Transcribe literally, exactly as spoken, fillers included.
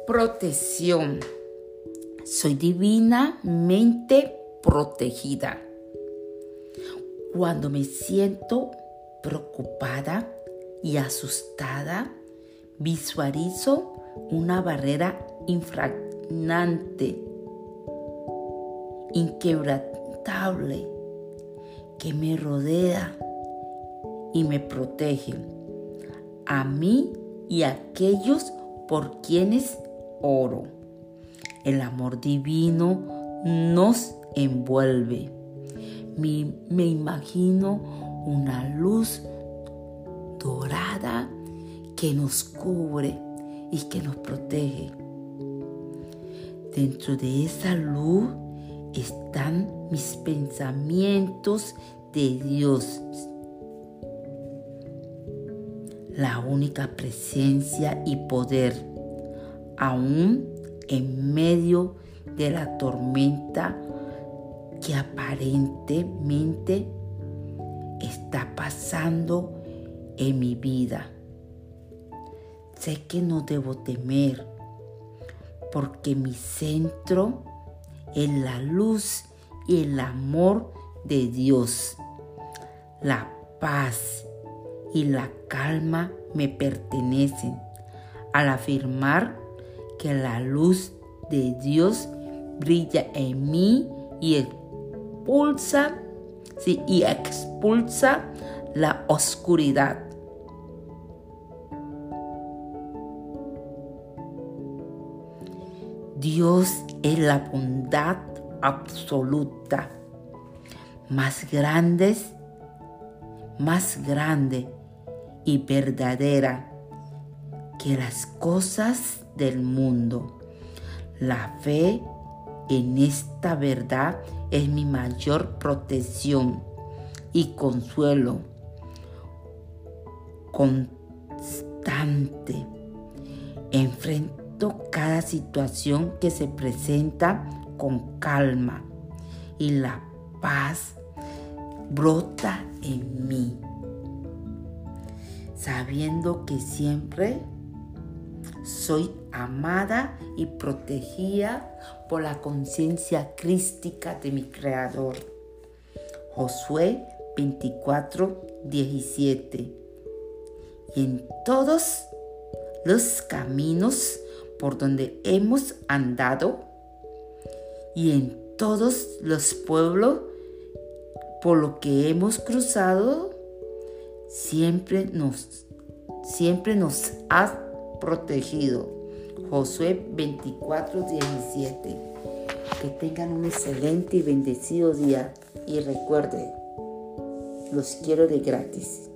protección. Soy divinamente protegida. Cuando me siento preocupada y asustada, visualizo una barrera infranqueable, inquebrantable, que me rodea y me protege a mí y a aquellos por quienes oro. El amor divino nos envuelve. Me, me imagino una luz dorada que nos cubre y que nos protege. Dentro de esa luz están mis pensamientos de Dios, la única presencia y poder, aún en medio de la tormenta que aparentemente está pasando en mi vida. Sé que no debo temer, porque mi centro es la luz y el amor de Dios. La paz y la calma me pertenecen al afirmar que la luz de Dios brilla en mí y expulsa, sí, y expulsa la oscuridad. Dios es la bondad absoluta, más grande, más grande y verdadera que las cosas del mundo. La fe en esta verdad es mi mayor protección y consuelo constante. Enfrento cada situación que se presenta con calma y la paz brota en mí, sabiendo que siempre soy amada y protegida por la conciencia crística de mi Creador. Josué veinticuatro, diecisiete. Y en todos los caminos por donde hemos andado y en todos los pueblos por los que hemos cruzado, siempre nos, siempre nos has protegido. Josué veinticuatro, diecisiete. Que tengan un excelente y bendecido día. Y recuerden, los quiero de gratis.